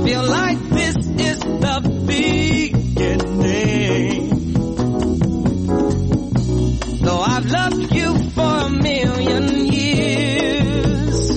feel like this is the beginning. Though I've loved you for a million years,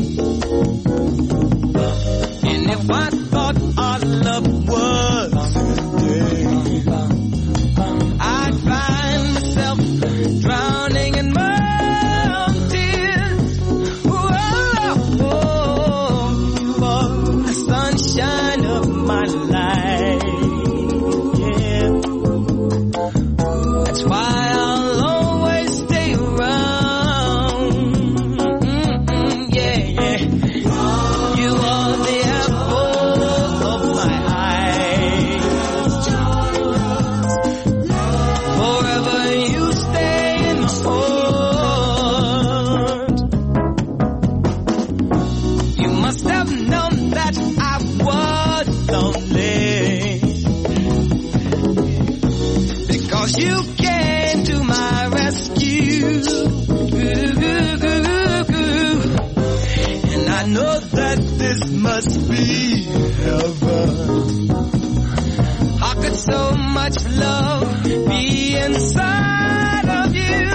and if I thought our love was today, I'd find myself drowning in my own tears. Whoa, you are the sunshine of my life. Yeah, that's why I'll always stay around. Yeah, yeah. You are the apple of my eye. Forever you stay in my heart. You must have known that I was lonely, because you came to my rescue. And I know that this must be heaven. How could so much love be inside of you?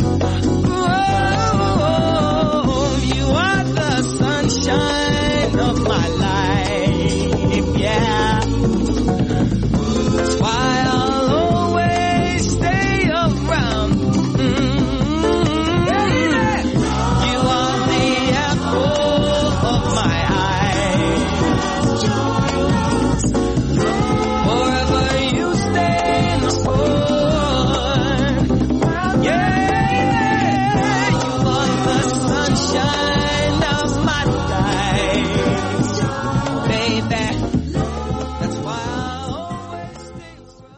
Oh, you are the sunshine of my life. Yeah, that's why I'll always stay around. You are the apple of my eye. Forever you stay in my heart. Yeah, you are the sunshine of my life, baby. That's why I'll always stay around.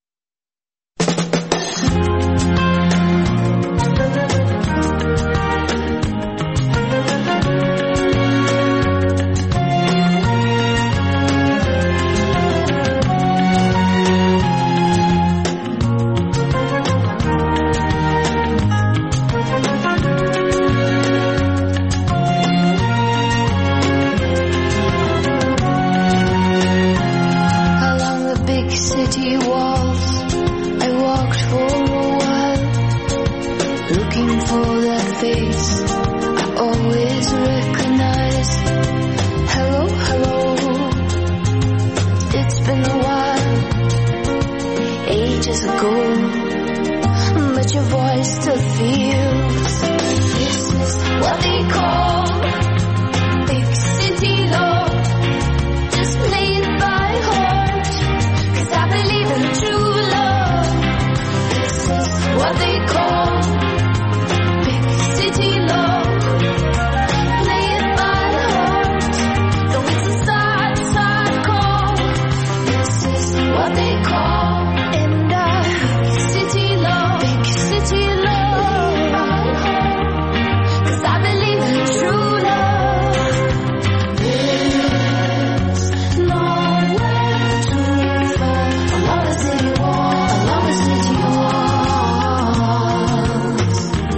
Along the big city walls, I walked for a while, looking for that face I always recognize. Hello, hello, it's been a while, ages ago, but your voice still feels. This is what they call big city love. Just play it by heart, 'cause I believe in true love. This is what they call big city love. Play it by heart, though it's a sad, sad call. This is what they call and big city love. Big city love, 'cause I believe in true love. There's nowhere to fall along the city wall, along the city walls.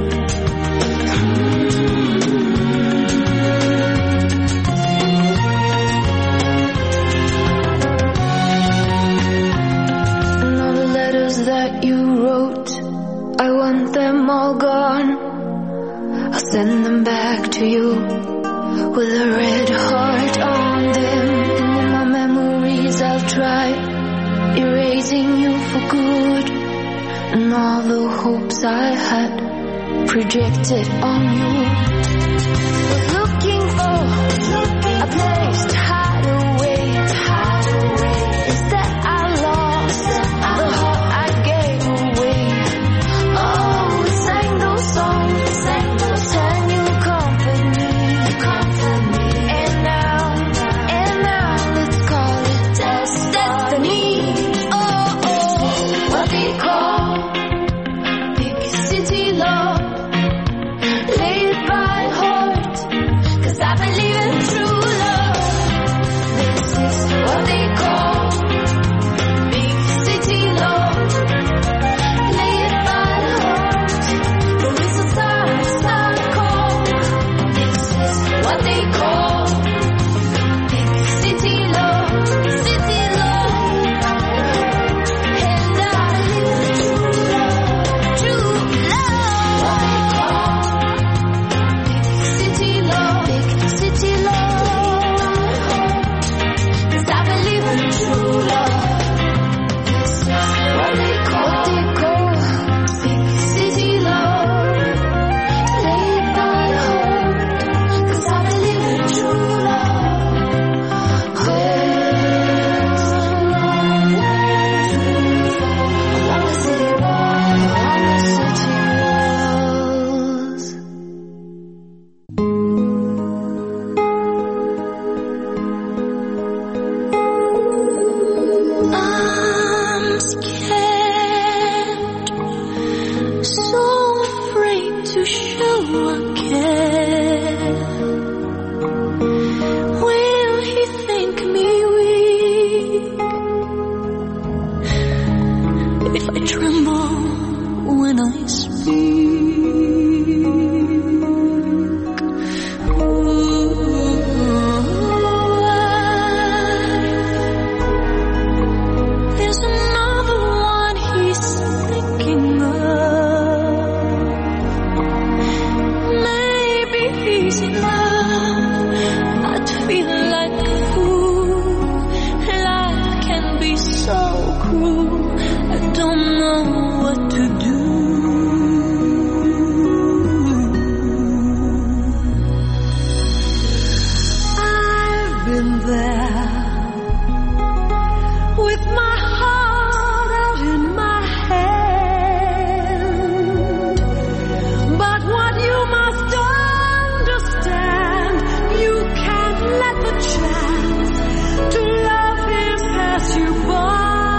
And all the letters that you wrote, I want them all gone. I'll send them back to you with a red heart on them. And in my memories I'll try erasing you for good, and all the hopes I had projected on you. Was looking for a place to hide away. Instead I lost the heart I gave away. Oh, we sang those songs, and you comfort me. And now let's call it destiny. Oh, what they call big city love. Lay it by heart, 'cause I believe in true love. been there with my heart out in my hand. But what you must understand, you can't let the chance to love him pass you by.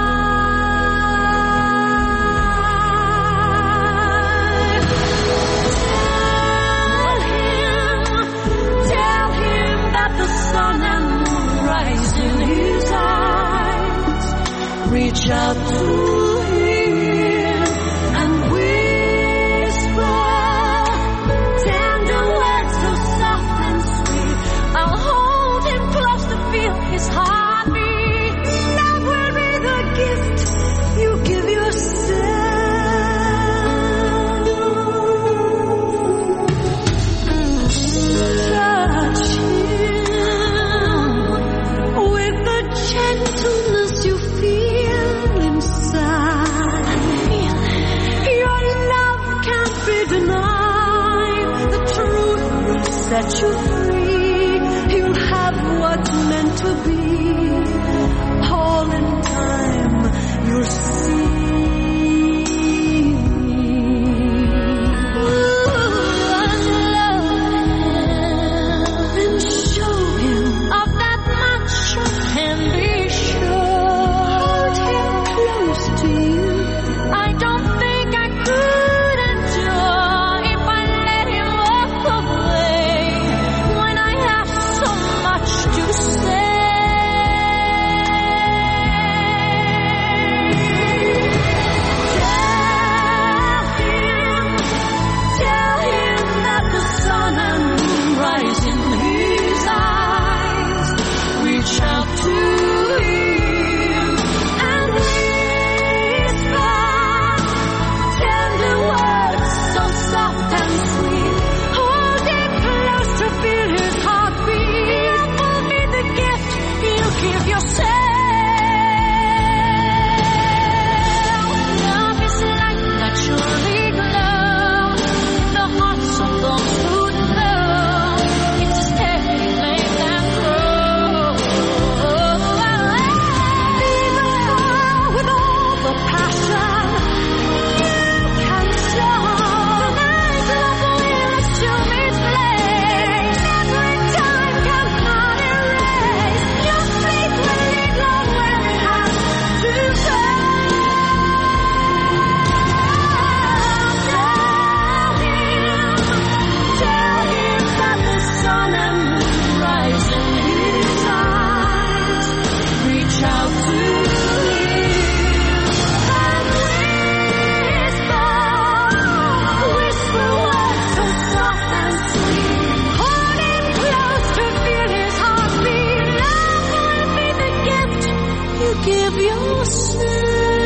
Reach out to him and whisper tender words so soft and sweet. I'll hold him close to feel his heartbeat. Love will be the gift you give yourself. Touch him with the gentleness you feel inside. Your love can't be denied. The truth will set you free. You'll have what's meant to be. All in time you'll see. And show him of that much and be sure. Close to you. I don't think I could endure if I let him walk away when I have so much to say. Tell him that the sun and moon rise in his eyes. Reach out to him and whisper tender words so soft and sweet. Hold him close to feel his heartbeat. Will be the gift you give yourself. Love is like naturally glow. The hearts of those who know. It's a steady flame that grows. Leave the world with all the passion you can show. Tonight's love will assume its place. Every time cannot erase. Your faith will lead love where it has to go. Tell him that the sun and moon rise in his eyes. Reach out to him and whisper words so soft and sweet. Hold him close to feel his heartbeat. Love will be the gift you give yourself.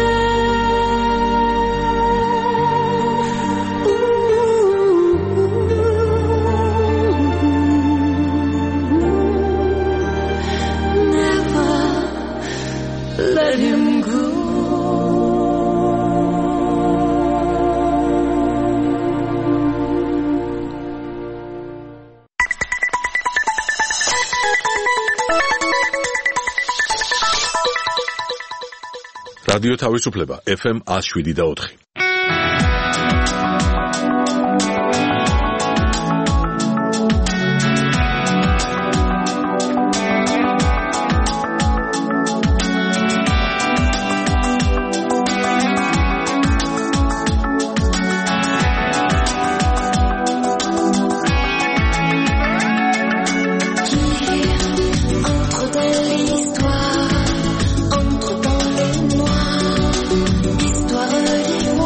Never let him go. რადიო თავისუფლება FM 107.4. Entre dans l'histoire, entre dans le noir, histoire d'histoire.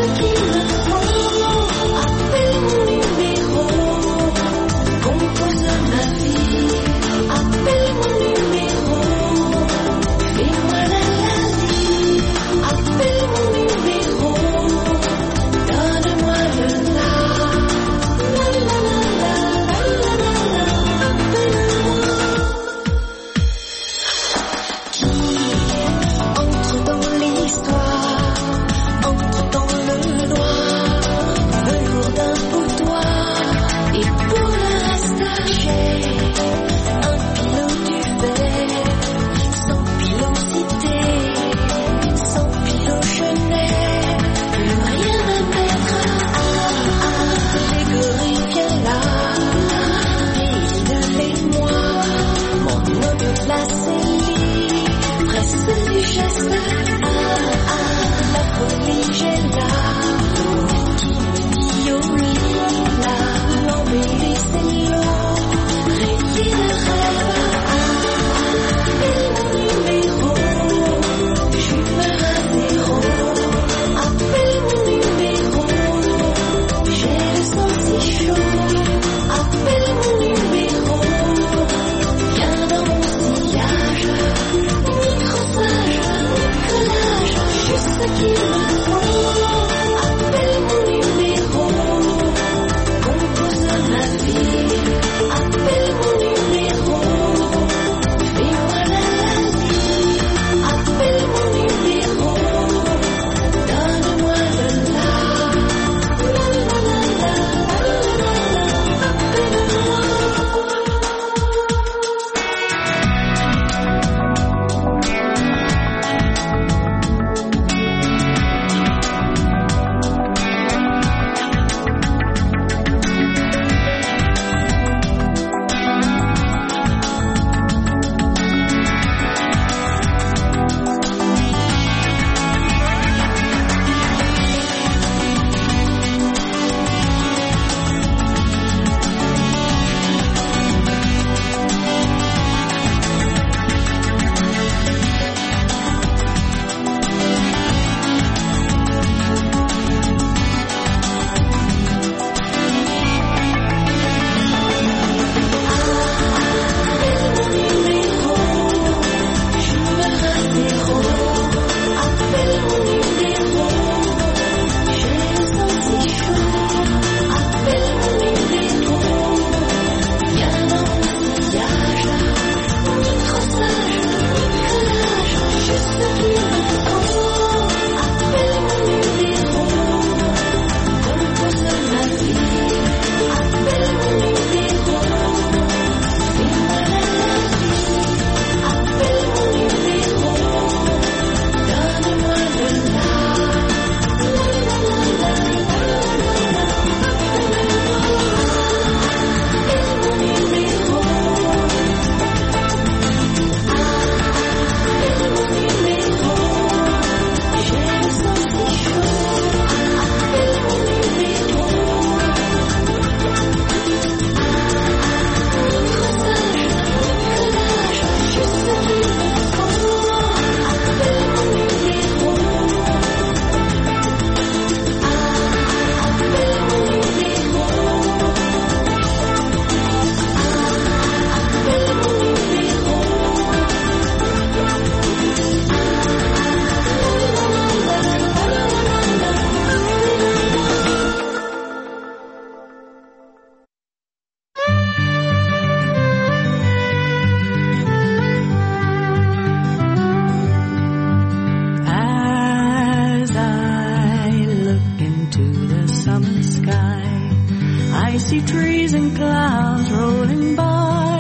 see trees and clouds rolling by,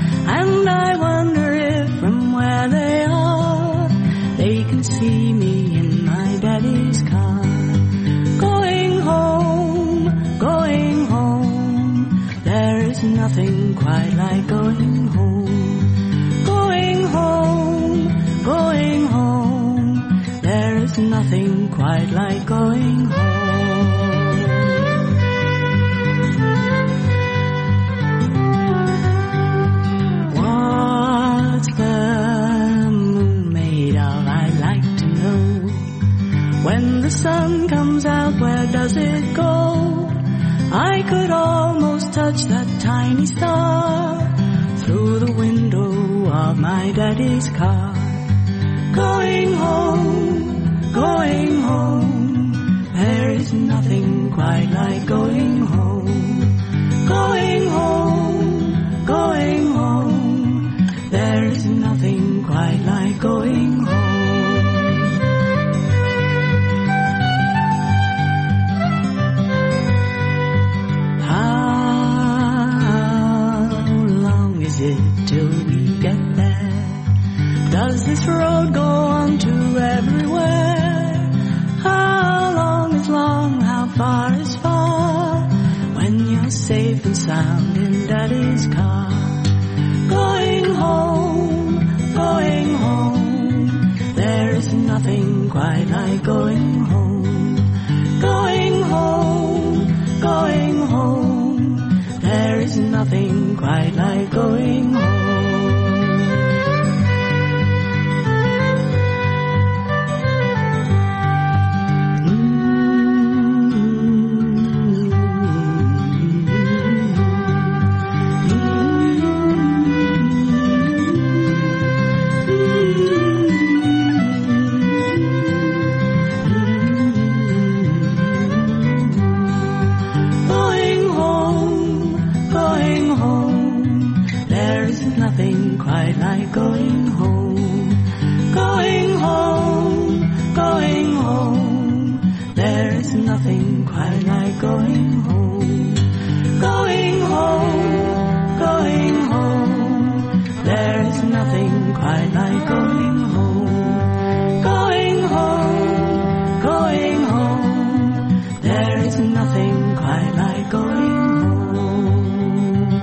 and I wonder if from where they are, they can see me in my daddy's car. Going home, there is nothing quite like going home. Going home, there is nothing quite like going home. When When the sun comes out, where does it go? I could almost touch that tiny star through the window of my daddy's car. Going home, going home, there is nothing quite like going home. Going home, going home, there is nothing quite like going home. Till we get there, does this road go on to everywhere? How long is long, how far is far, when you're safe and sound in daddy's car? Going home, there is nothing quite like going home. Going home, there is nothing quite like going home. Going home, going home, going home, there is nothing quite like going home. Going home, going home, there is nothing quite like going home. Going home, going home, there is nothing quite like going home.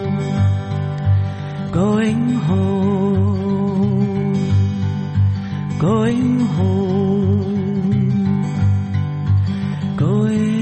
Going home, going home, going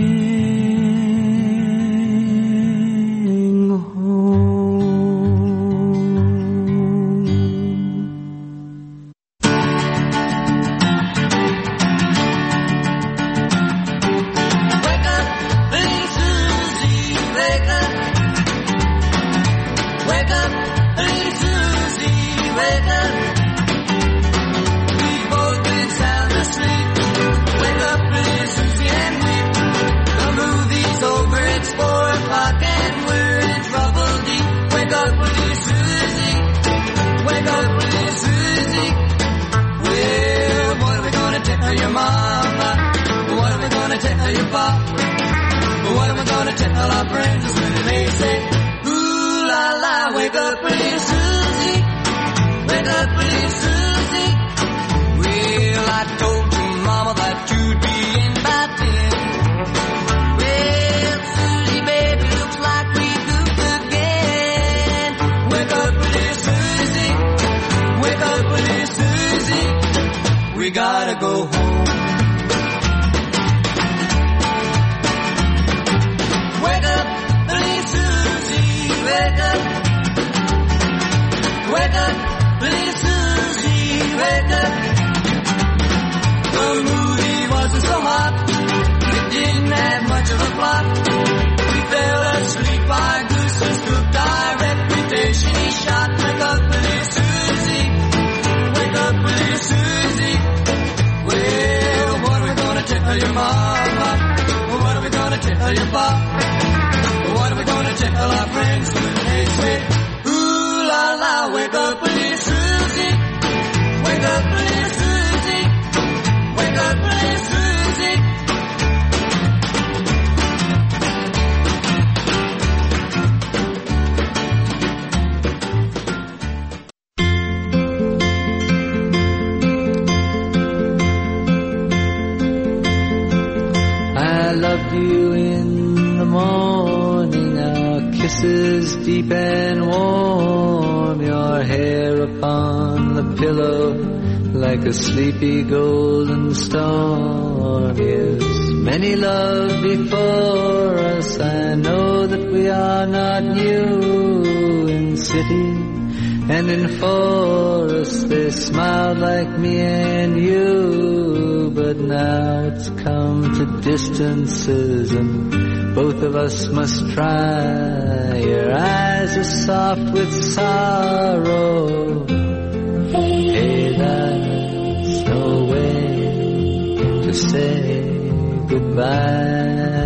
like a sleepy golden storm. Yes, many love before us. I know that we are not new in city And in forests they smiled like me and you, but now it's come to distances and both of us must try. Your eyes are soft with sorrow. Hey, that's no way to say goodbye.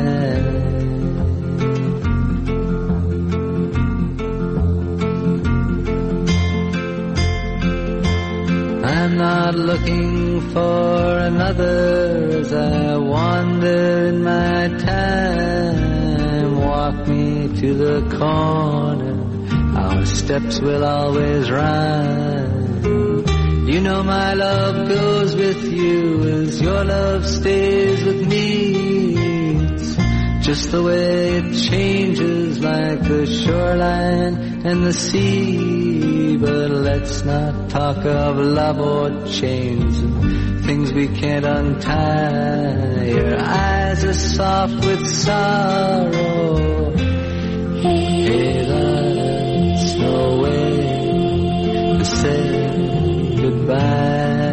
I'm not looking for another as I wander in my time. Walk me to the corner, our steps will always rhyme. You know my love goes with you as your love stays with me. It's just the way it changes like the shoreline and the sea. But let's not talk of love or chains and things we can't untie. Your eyes are soft with sorrow. Hey, that's no way to say goodbye.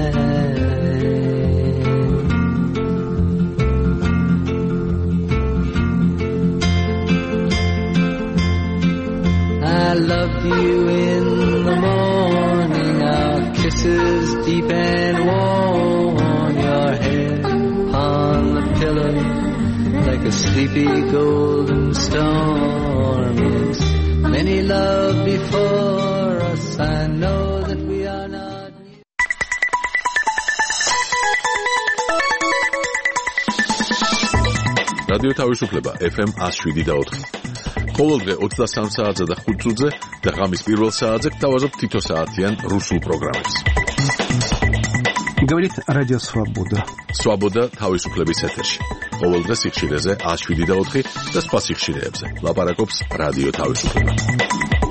I loved you in the morning, our kisses deep and warm, your head on the pillow like a sleepy golden storm. Yes, many love before us, I know that we are not new. რადიო თავისუფლება FM 107.4. ყოველდღე 23 საათზე და 5 წუთზე და ღამის პირველ საათზე გთავაზობ თითო საათიან რუსულ პროგრამებს. Говорит Радио Свобода. Свобода თავისუფლების ეთერში. ყოველდღე სიხშირეზე 107.4 და სხვა სიხშირეებზე. ლაპარაკობს რადიო თავისუფლება.